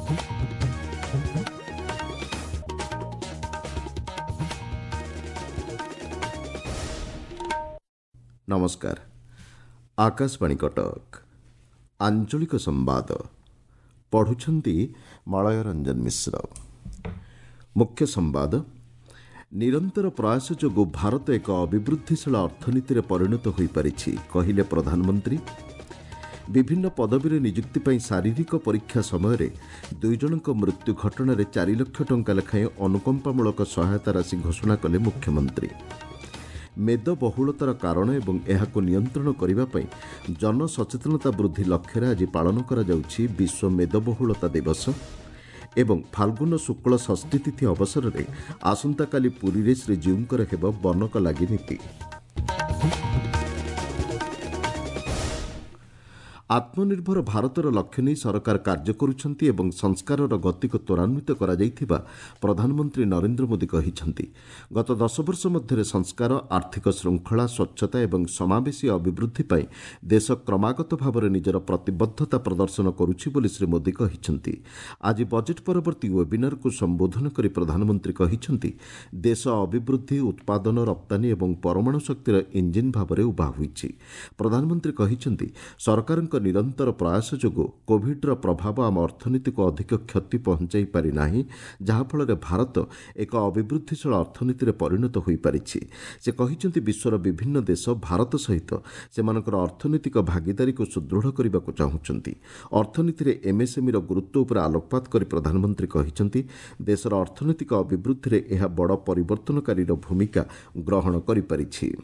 नमस्कार। आकाशवाणी कटक आंचलिक संवाद पढ़ुछंती मलय रंजन मिश्र। मुख्य संवाद। निरंतर प्रयास जोगु भारत एक अभिवृद्धिशील अर्थनीति परिणत हो पारिछि कहिले प्रधानमंत्री। विभिन्न पदवी नियुक्ति पर शारीरिक परीक्षा समय दुई जनक मृत्यु घटना 4 लाख टंका लेखाएं अनुकंपामूलक सहायता राशि घोषणा कले मुख्यमंत्री। मेदबहुलतार कारण एवं एहाको नियंत्रण करने पर जनसचेतनता वृद्धि लक्ष्य आज पालन करा जाउछि विश्व मेदबहुलता दिवस एवं फाल्गुन शुक्ल षष्ठी तिथि अवसर में आसंता काली पुरी रे श्रीजीउंकर हेब बनक लागि नीति। आत्मनिर्भर भारतर लक्ष्य नहीं सरकार कार्य करुछंती एवं संस्कारर गति को त्वरान्वित करा जाइथिबा प्रधानमंत्री नरेंद्र मोदी कहिछंती। गत 10 वर्ष मध्य संस्कार, आर्थिक श्रृंखला, स्वच्छता एवं समावेशी अभिवृद्धि पर देश क्रमागत भाव में निजर प्रतिबद्धता प्रदर्शन करुछि बोली श्री मोदी कहिछंती। आज बजेट परवर्ती वेबिनार को संबोधन करी प्रधानमंत्री कहिछंती देश अभिवृद्धि, उत्पादन, रप्तानी एवं परमाणु शक्तिर इंजिन भाव में उभा होइछि। प्रधानमंत्री कहिछंती सरकार निरंतर प्रयास जोगु कोविड प्रभाव आम अर्थनीति को अधिक क्षति पहुंचाई पारि नाही, जहाँफल भारत एक अभिवृद्धिशील अर्थनीति परिणत हो पारिछि। से कहिसेंति विश्वर विभिन्न देश भारत सहित सेमानकर अर्थनैतिक भागीदारी को सुदृढ़ करने को चाहूँगी। अर्थनीति एमएसएमई गुरुत्व उपर आलोकपात कर प्रधानमंत्री कहिसेंति देशर अर्थनैतिक अभिवृद्धि में यह बड़ परिवर्तनकारी भूमिका ग्रहण करिपारिछि।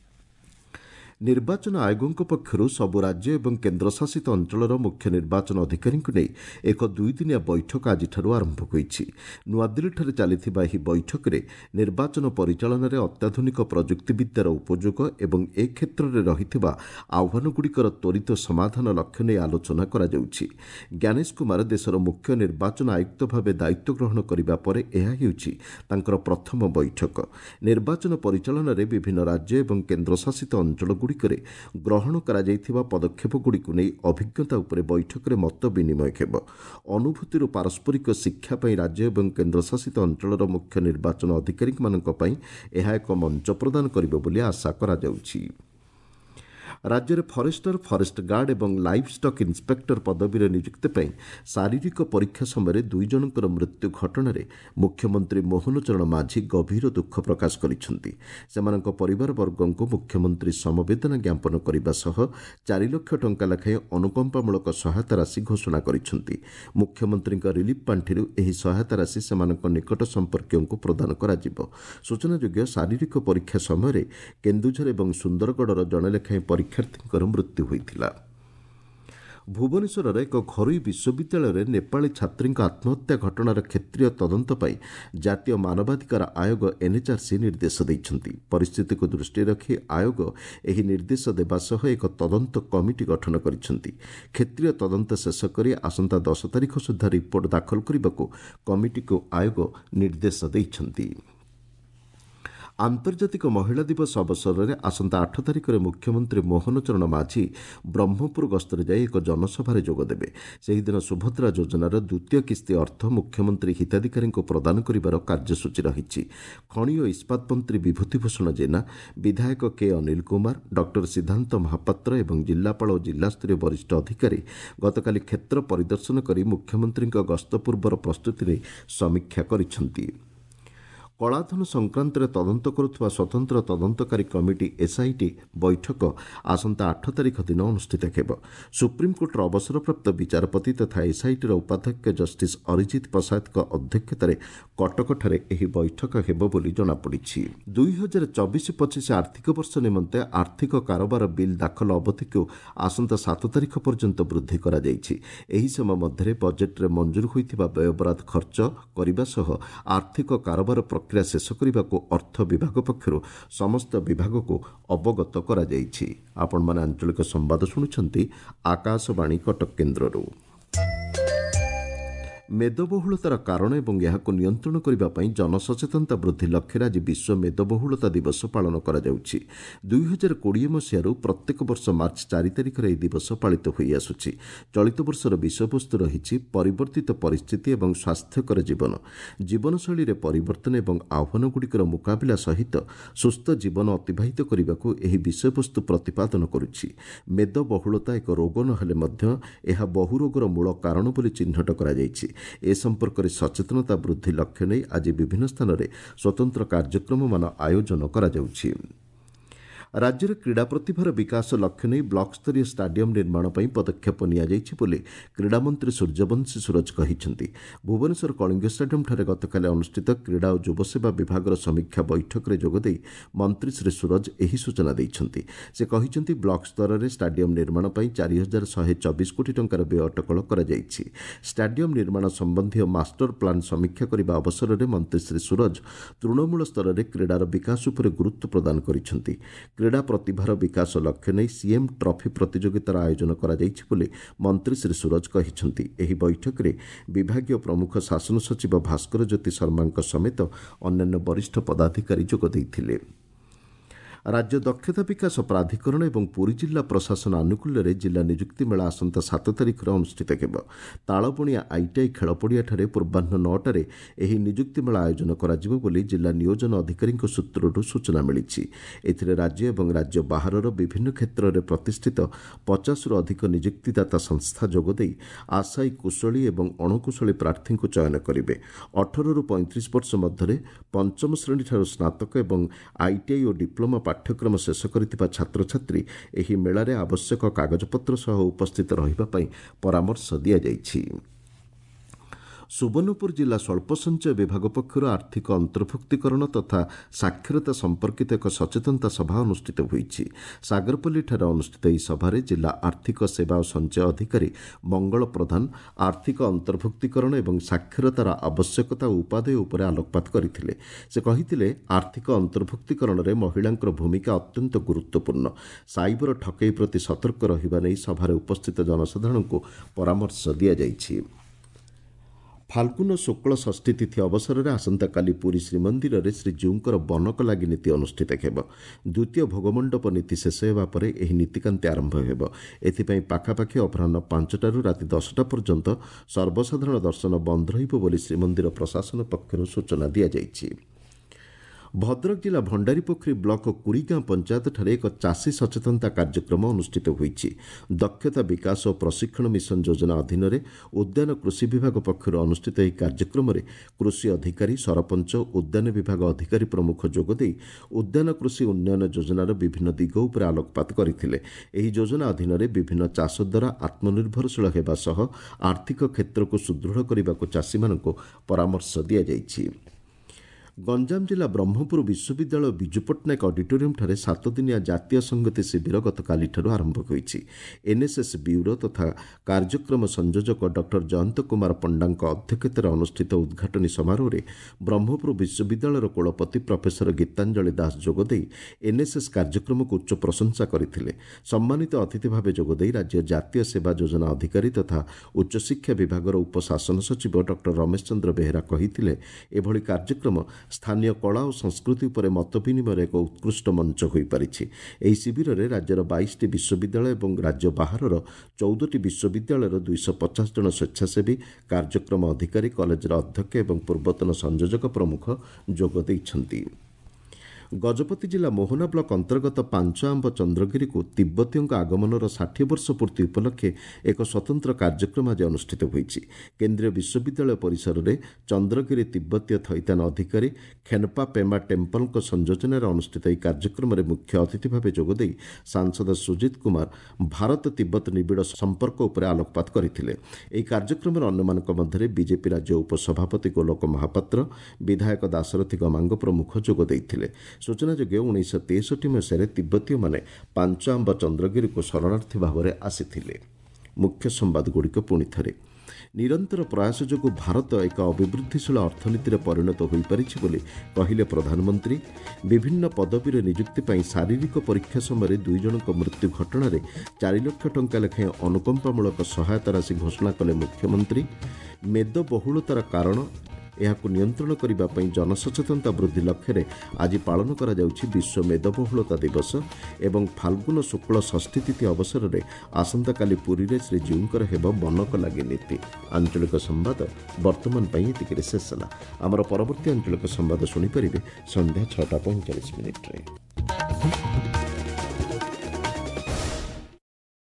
निर्वाचन आयोगों पक्षर सबु राज्य और केन्द्रशासित अंचल मुख्य निर्वाचन अधिकारी नहीं एक 2 दिनिया बैठक आज आरंभ होइछि। नुआदिल्ली चली बैठक में निर्वाचन परिचालन में अत्याधुनिक प्रजुक्तिविद्यार उपयोग और ए क्षेत्र में रही आह्वानगुड़िकर त्वरित समाधान लक्ष्य नहीं आलोचना करा जाउछि। ज्ञानेश कुमार देशर मुख्य निर्वाचन आयुक्त भाव दायित्व ग्रहण करने पर यह तांकर प्रथम बैठक। निर्वाचन परिचालन में विभिन्न राज्य और केन्द्रशासित अंचल ग्रहण करा जाइथिबा पदक्षेपगुड़िक नहीं अभिज्ञता उपर बैठक में मत विनिमय हेब। अनुभूतिर पारस्परिक शिक्षा पर राज्य और केन्द्रशासित अंचल मुख्य निर्वाचन अधिकारी यह एक मंच प्रदान करिबो बोली आशा करा जाउछि। राज्य में फरेस्टर, फरेस्ट गार्ड और लाइफ स्टॉक इन्स्पेक्टर पदवी नियुक्ति पर शारीरिक परीक्षा समय 2 जनकर मृत्यु घटना मुख्यमंत्री मोहन चरण माझी गभीर दुख प्रकाश करिसेंति। सेमानक परिवार वर्गों को मुख्यमंत्री समवेदना ज्ञापन करने सह 4 लाख टंका लेखाएं अनुकंपामूलक सहायता राशि घोषणा करिसेंति। मुख्यमंत्री रिलीफ पांठिरु एही सहायता राशि सेमानक निकट संपर्कियों को प्रदान कराजिबो। सूचनायोग्य शारीरिक परीक्षा समय केन्दुझर और सुंदरगढ़ जड़े लेखाएं परीक्षार्थी मृत्यु होइथिला। भुवनेश्वर एक घरोई विश्वविद्यालय नेपाली छात्री आत्महत्या घटनार क्षेत्रीय तदंत पर जातीय मानवाधिकार आयोग एनएचआरसी निर्देश देइछंती। परिस्थिति को दृष्टि रखी आयोग एही निर्देश देबा सह एक तदंत कमिटी गठन करिसेंती। क्षेत्रीय तदंत शेष करी आसंता 10 तारिख सुधा रिपोर्ट दाखल करने कमिटी को आयोग निर्देश देइछंती। आंतर्जातिक महिला दिवस अवसर में आसंता 8 तारिख में मुख्यमंत्री मोहन चरण माझी ब्रह्मपुर गस्तर जाई एक जनसभा जोगदेवे। से दिन सुभद्रा योजनार द्वितीय किस्ती अर्थ मुख्यमंत्री हिताधिकारी को प्रदान करिवार कार्यसूची रही। खनि और इस्पात मंत्री विभूतिभूषण जेना, विधायक के अनिल कुमार, डॉक्टर सिद्धांत महापात्र और जिलापाल और जिलास्तरीय वरिष्ठ अधिकारी गतकाली क्षेत्र परिदर्शन कर मुख्यमंत्री गस्त पूर्वर प्रस्तुति ने समीक्षा करिसेंति। कलाधन संक्रांत तदंत करुवा स्वतंत्र तदंतकारी कमिटी एसआईटी बैठक आसंता 8 तारिख दिन अनुष्ठित हेब। सुप्रीमकोर्टर अवसरप्राप्त विचारपति तथा एसआईटीर उपाध्यक्ष जस्टिस अरिजित प्रसाद अध्यक्षतार कटकठारे एही बैठक हेब बोली जଣାपड़िछि। 2024-25 आर्थिक वर्ष निमंते आर्थिक कारोबार बिल दाखल अवधि को आसंता 7 तारिख पर्यंत वृद्धि करा जाइछि। एही समय मध्य बजेट्रे मंजूर होइथिबा व्ययबराद खर्च करने सह आर्थिक कारोबार प्रक्रिया शेष करने को अर्थ विभाग पक्षर समस्त विभाग को अवगत करा जाइछि। आपण माने आंचलिक संवाद शुणुछंती आकाशवाणी कटक केन्द्ररू। मेदबहुलतार कारण और यहाक नियंत्रण करने जनसचेतनता वृद्धि लक्ष्य आज विश्व मेदबहुलता दिवस पालन कर 2020 मसीह प्रत्येक वर्ष मार्च 4 तारिख में यह दिवस पालित हो आसुछि। चलित वर्षर विषयवस्तु रही परिवर्तित परिस्थिति और स्वास्थ्यकर जीवन जीवनशैली में परिवर्तन और आह्वानगुड़िकर मुकाबला सहित सुस्थ जीवन अतिबाहित करने को यह विषयवस्तु प्रतिपादन करुछि। मेदबहुलता एक रोग नहेले यह बहु रोगर मूल कारण बोली चिन्हट करा जायछि। ए संपर्क में सचेतनता वृद्धि लक्ष्य नहीं आज विभिन्न स्थान में स्वतंत्र कार्यक्रम मान आयोजन करा जाउछि। राज्य में क्रीड़ा प्रतिभार विकास लक्ष्य नहीं ब्लॉक स्तरीय स्टाडियम निर्माण पर पदक्षेप नियाଯାଇଛି क्रीड़ामंत्री सूर्यवंशी सूरज कहिसेंति। भुवनेश्वर कलिंग स्टाडियम ठारे गतकाली अनुष्ठित क्रीड़ा और युवसेवा विभाग समीक्षा बैठक में जोगदे मंत्री श्री सूरज यही सूचना देइछंति। से कहिसेंति ब्लॉक स्तर में स्टाडियम निर्माण पर 4124 कोटी टंकार व्यय अटकल करा जायछि। स्टाडियम निर्माण संबंधी मास्टर प्लान समीक्षा करने अवसर में मंत्री श्री सूरज तृणमूल स्तर में क्रीडार विकास उपर गुरुत्व प्रदान करिसेंति। क्रीड़ा प्रतिभार विकास लक्ष्य नहीं सीएम ट्रॉफी प्रतियोगितार आयोजन करा जायछि बोली मंत्री श्री सूरज कहिसेंति। एही बैठक में विभागीय प्रमुख शासन सचिव भास्कर ज्योति शर्मा समेत अन्यान्य वरिष्ठ पदाधिकारी जोग देइथिले। राज्य दक्षता विकास प्राधिकरण और पुरी जिला प्रशासन आनुकूल्य जिला निजुक्ति मेला आसंता 7 तारिख अनुष्ठित हेब। तालबणिया आईटीआई खेलपड़िया पूर्वाह्न 9 यह निजुक्ति मेला आयोजन कराजिबो बोली जिला नियोजन अधिकारी सूत्रु सूचना मिली। एथिरे राज्य और राज्य बाहर विभिन्न क्षेत्र में प्रतिष्ठित 50 रु अधिक निजुक्तिदाता संस्था जोगदे आशायी कुशली और अणकुशली प्रार्थी को चयन करेंगे। 18 रु 35 वर्ष मध्य पंचम श्रेणी ठारू स्नातक और आईटीआई और डिप्लोमा पाठ्यक्रम शेष करथिबा छात्र छात्री एही मेलारे आवश्यक कागजपत्र सह उपस्थित रहिबा पई परामर्श दिया जायछि। सुवर्णपुर जिला स्वल्प संचय विभाग पक्षर आर्थिक अंतर्भुक्तिकरण तथा साक्षरता संपर्कित एक सचेतनता सभा अनुष्ठित होईछि। सागरपल्ली ठारे अनुष्ठित यह सभारे जिला आर्थिक सेवा और संचय अधिकारी मंगल प्रधान आर्थिक अंतर्भुक्तिकरण और साक्षरतार आवश्यकता और उपादेय उपर आलोकपात करथिले। से कहिथिले आर्थिक अंतर्भुक्तिकरण में महिलांकर भूमिका अत्यंत गुरुत्वपूर्ण। साइबर ठकई प्रति सतर्क रहिबा नै सभारे उपस्थित जनसाधारण को परामर्श दिया जायछि। फाल्गुन शुक्ल षष्ठी तिथि अवसर में आसंता काली पुरी श्रीमंदिर में श्रीजीउंकर बनक लागि नीति अनुष्ठित हेब। द्वितीय भोगमंडप नीति शेष होगा पर यह नीतिकांति आरंभ हेब। एथिपाई पाखापाखि अपराह्न 5टारू राति 10टा पर्यंत सर्वसाधारण दर्शन बंद रहिब बोली श्रीमंदिर प्रशासन पक्षर सूचना दिया जायछि। भद्रक जिला भंडारीपोखरी ब्लॉक कुरीगां पंचायत ठारे एक चाषी सचेतनता कार्यक्रम अनुष्ठित होईछि। दक्षता विकास और प्रशिक्षण मिशन योजना अधीन उद्यान कृषि विभाग पक्षर अनुष्ठित यह कार्यक्रम में कृषि अधिकारी सरपंच उद्यान विभाग अधिकारी प्रमुख जोगदे उद्यान कृषि उन्नयन योजनार विभिन्न दिग उपर आलोकपात करथिले। एही योजना अधीन विभिन्न चाष द्वारा आत्मनिर्भरशील हेबा सह आर्थिक क्षेत्र को सुदृढ़ करने को चाषी मानक परामर्श दिया जायछि। गंजाम जिला ब्रह्मपुर विश्वविद्यालय विजु पट्टनायक ऑडिटोरियम ठारे 7 दिनिया जातीय संगति शिविर गतकाली आरंभ होईछि। एनएसएस ब्यूरो तथा कार्यक्रम संयोजक डॉक्टर जयंत कुमार पंडांक अध्यक्षतार अनुष्ठित उद्घाटनी समारोह में ब्रह्मपुर विश्वविद्यालय कुलपति प्रोफेसर गीतांजलि दास जोगदे एनएसएस कार्यक्रम को उच्च प्रशंसा करथिले। सम्मानित अतिथि भाव जोगदे राज्य जातीय सेवा योजना अधिकारी तथा उच्चशिक्षा विभाग उपशासन सचिव डॉक्टर रमेश चंद्र बेहेरा कहिथिले एभली कार्यक्रम स्थानीय कला और संस्कृति उपर मत विनिमय एक उत्कृष्ट मंच हो पारिछि। एही शिविर में राज्यर 22टी विश्वविद्यालय और राज्य बाहर 14टी विश्वविद्यालय 250 जन स्वेच्छासेवी कार्यक्रम अधिकारी कॉलेजर अध्यक्ष और पूर्वतन संयोजक प्रमुख जोग दैछन्ति। गजपति जिला मोहना ब्लॉक अंतर्गत पांचआंब चंद्रगिरी को तिब्बतीयों आगमनर 60 वर्ष पूर्ति उपलक्षे एक स्वतंत्र कार्यक्रम आज अनुष्ठित होईछि। केंद्रीय विश्वविद्यालय परिसर में चंद्रगिरी तिब्बतीय थैतान अधिकारी खेनपा पेमा टेम्पल संयोजन अनुष्ठित यह कार्यक्रम में मुख्य अतिथि भाव जोगदे सांसद सुजित कुमार भारत तिब्बत निबिड़ संपर्क उपर आलोकपात करथिले। एही कार्यक्रम अन्यमानक मध्य बीजेपी राज्य उपसभापति गोलोक महापात्र विधायक दाशरथी गमांग प्रमुख जोग दैथिले। सूचनायोग्य 1963 मसीह तिब्बतीय माने पांचआंब चंद्रगिरी को शरणार्थी भाव में आसीथिले। मुख्य संवाद गुड़िक पुणी थे। ନିରନ୍ତର ପ୍ରୟାସ ଯୋଗୁଁ ଭାରତ ଏକ ଅଭିବୃଦ୍ଧିଶୀଳ ଅର୍ଥନୀତିରେ ପରିଣତ ହୋଇପାରିଛି ବୋଲି କହିଲେ ପ୍ରଧାନମନ୍ତ୍ରୀ। ବିଭିନ୍ନ ପଦବୀରେ ନିଯୁକ୍ତି ପାଇଁ ଶାରୀରିକ ପରୀକ୍ଷା ସମୟରେ 2 ଜଣଙ୍କ ମୃତ୍ୟୁ ଘଟଣାରେ 4 ଲକ୍ଷ ଟଙ୍କା ଲେଖାଏଁ ଅନୁକମ୍ପାମୂଳକ ସହାୟତା ରାଶି ଘୋଷଣା କଲେ ମୁଖ୍ୟମନ୍ତ୍ରୀ। ମେଦବହୁଳତାର କାରଣ ଏହାକୁ ନିୟନ୍ତ୍ରଣ କରିବା ପାଇଁ ଜନସଚେତନତା ବୃଦ୍ଧି ଲକ୍ଷ୍ୟରେ ଆଜି ପାଳନ କରାଯାଉଛି ବିଶ୍ୱ ମେଦବହୁଳତା ଦିବସ ଏବଂ ଫାଲ୍ଗୁନ ଶୁକ୍ଳ ଷଷ୍ଠୀ ତିଥି ଅବସରରେ ଆସନ୍ତାକାଲି ପୁରୀରେ ଶ୍ରୀଜୀଉଙ୍କର ହେବ ମନକ ଲାଗି ନୀତି। ଆଞ୍ଚଳିକ ସମ୍ବାଦ ବର୍ତ୍ତମାନ ପାଇଁ ଏତିକିରେ ଶେଷ ହେଲା। ଆମର ପରବର୍ତ୍ତୀ ଆଞ୍ଚଳିକ ସମ୍ବାଦ ଶୁଣିପାରିବେ ସନ୍ଧ୍ୟା 6:45 ମିନିଟ୍ରେ।